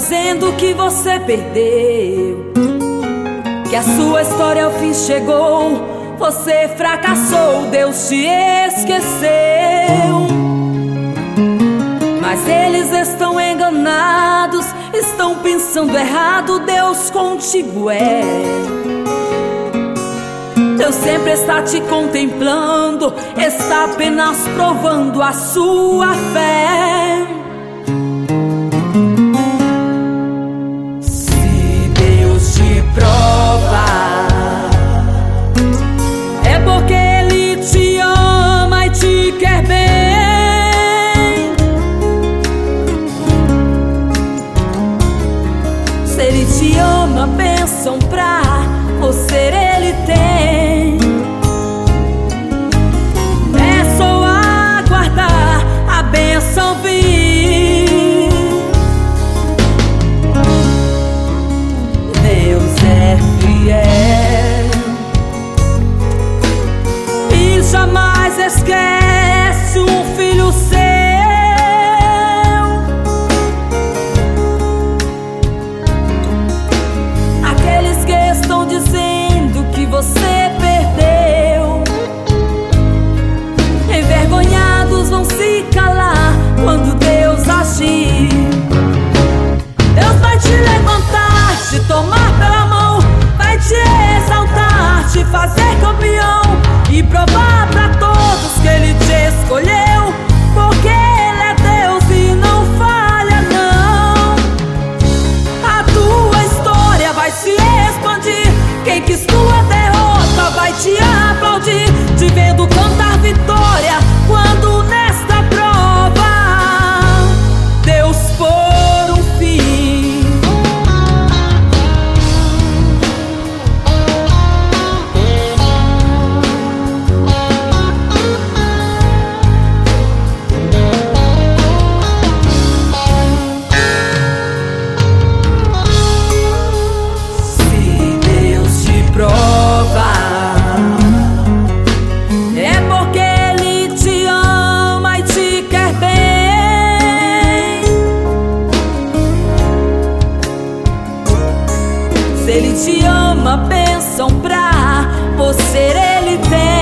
dizendo que você perdeu, que a sua história ao fim chegou. Você fracassou, Deus te esqueceu. Mas eles estão enganados, estão pensando errado. Deus contigo é. Deus sempre está te contemplando, está apenas provando a sua fé. Se Deus te prova, é porque Ele te ama e te quer bem. Se Ele te ama, bênção pra você Ele tem. É só aguardar a bênção vir. Deus é fiel e jamais esquece um filho seu. Aqueles que estão dizendo que você perdeu, envergonhados vão se calar quando Deus agir. Deus vai te levantar, te tomar pela mão, vai te exaltar, te fazer campeão e provar pra todos que Ele te escolheu, porque Ele é Deus e não falha não. A tua história vai se expandir, quem quis tua derrota vai te aplaudir, te vendo cantar vitória quando nesta prova Deus pôr um fim. Se Deus te prova, é porque Ele te ama e te quer bem. Se Ele te ama, bênção pra você Ele tem.